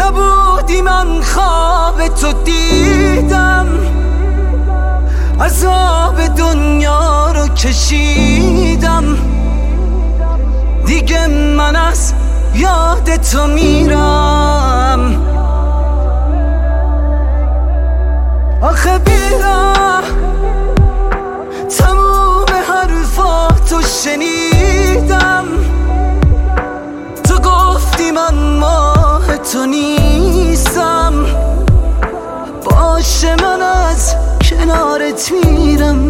نبودی من خواب تو دیدم، عذاب دنیا رو کشیدم، دیگه من از یاد تو میرم. آخه بیرم تموم حرفاتو شنیدم، تو گفتی من ماه تو نیستم، باشه من از کنارت میرم.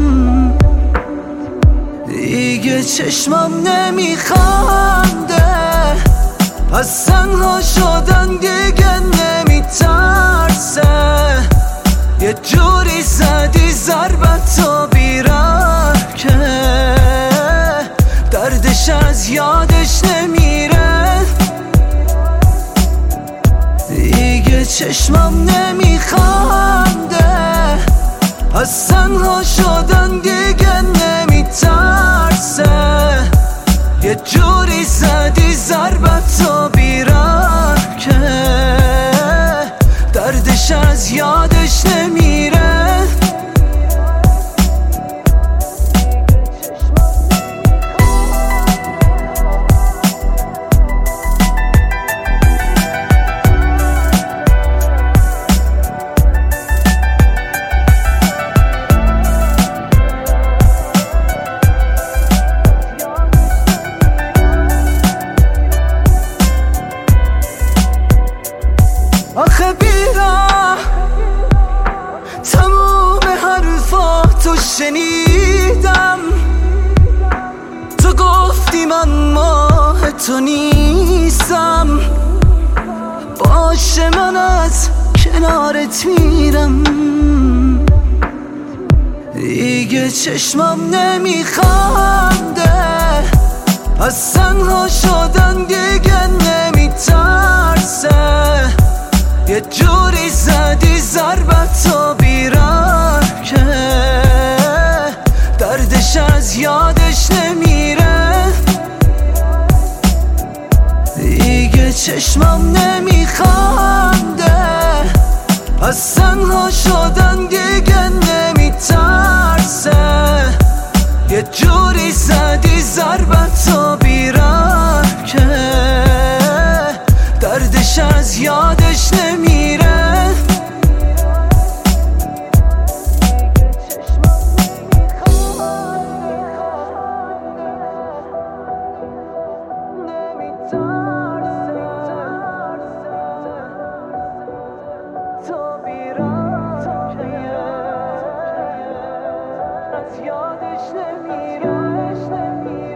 دیگه چشمم نمیخنده، از تنها شدن دیگه نمیترسه، یه جوری زدی ضربتو بیرم که دردش از یادش نمیره. دیگه چشمم نمیخنده، از تنها شدن دیگه نمیترسه، یه جوری زدی ضربتو بیرم که دردش از یادش نمیره. آخه بیرم تموم حرفاتو شنیدم، تو گفتی من ماه تو نیستم، باشه من از کنارت میرم. دیگه چشمم نمیخنده، از تنها شدن دیگه نمیترسه، یه جوری زدی ضربتو بیرم که دردش از یادش نمیره. دیگه چشمم نمیخنده، از تنها شدن دیگه نمیترسه، یه جوری زدی ضربتو بیرم که دردش از یادش نمیره. یادش نمیره.